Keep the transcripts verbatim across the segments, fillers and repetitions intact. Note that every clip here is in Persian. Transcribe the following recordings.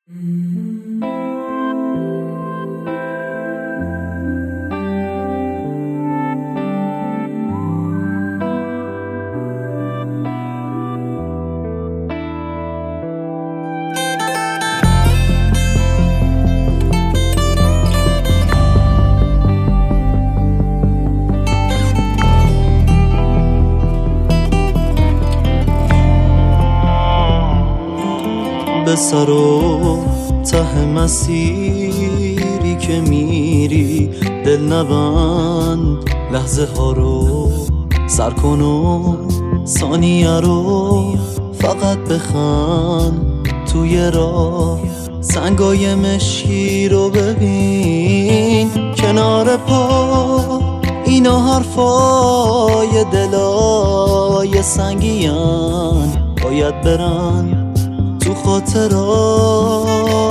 به سر و ته مسیری که میری دل نبند، لحظه ها رو سر کن و ثانیه رو فقط بخند. توی راه سنگای مشکی رو ببین کنار پا، اینا حرفای دلای سنگیان باید برن تو خاطرات.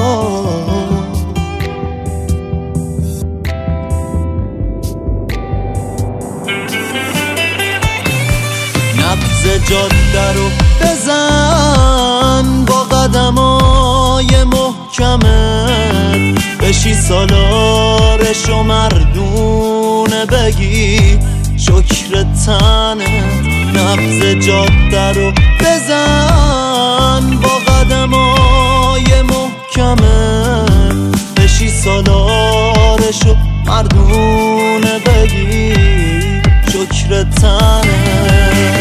نبض جاده رو بزن با قدمای محکمت، بشی سالارش و مردونه بگی شکر تنه. نبض جاده رو بزن با قدمای محکمت، بشی سالارش و مردونه بگی شکر تنه.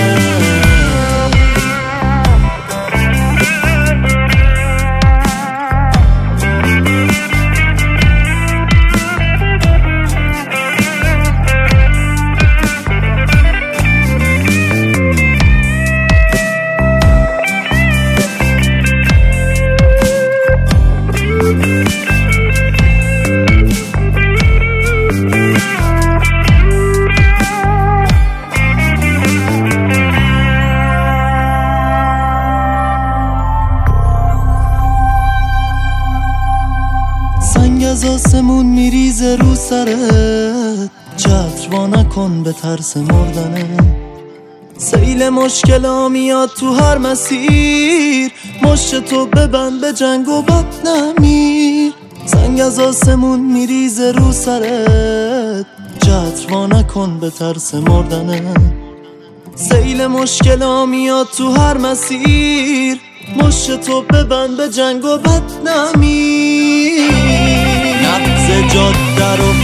سنگ از آسمون میریزه رو سرت، چتر وا نکن به ترس مردنه. سیل مشکلا میاد تو هر مسیر، مشت تو ببند به جنگ و بد نمیر. سنگ از آسمون میریزه رو سرت، چتر وا نکن به ترس مردنه. سیل مشکلا میاد تو هر مسیر، مشت تو ببند به جنگ و بد نمیر. نبض جاده رو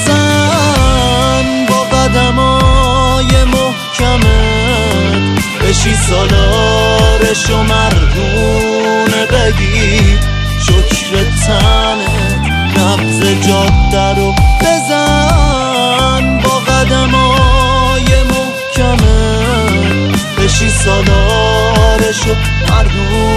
بزن با قدمای محکمت، بشی سالارش و مردونه بگی شکر تنه. نبض جاده رو بزن با قدمای محکمت، بشی سالارش و مردونه